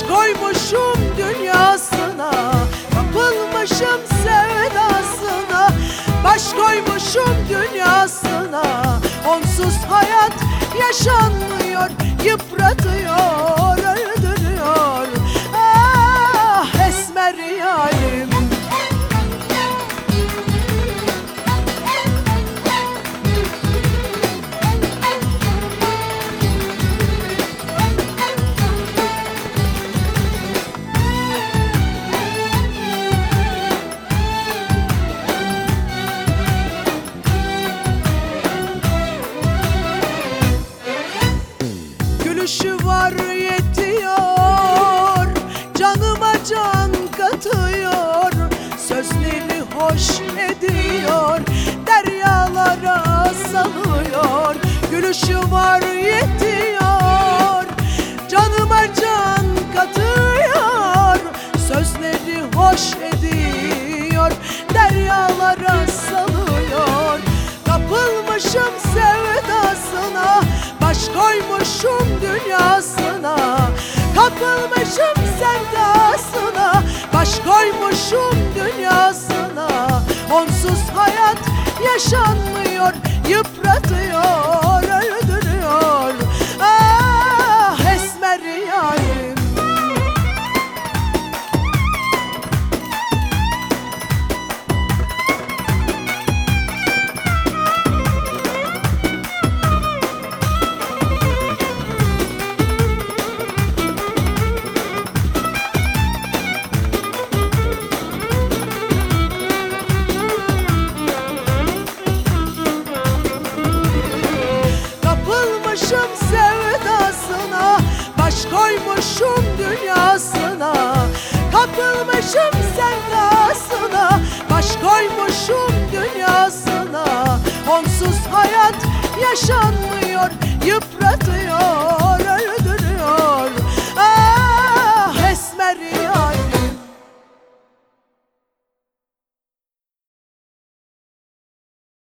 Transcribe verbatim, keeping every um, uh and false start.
koymuşum dünyasına, kapılmışım sevdasına. Baş koymuşum dünyasına, onsuz hayat yaşanmıyor, yıpratıyor, öldürüyor. Ah esmer yarim, gülüşü var yetiyor, canıma can katıyor, sözleri hoş ediyor, deryalara salıyor. Gülüşü var yetiyor, canıma can katıyor, sözleri hoş ediyor, deryalara salıyor. Kapılmışım sevdasına, baş koymuşum dünyasına. Kapılmışım sevdasına, baş koymuşum dünyasına. Onsuz hayat yaşanmıyor, yıpratıyor, öldürüyor. Ah esmer yarim, kapılmışım sevdasına, baş koymuşum dünyasına. Kapılmışım sevdasına, baş koymuşum dünyasına. Onsuz hayat yaşanmıyor, yıpratıyor.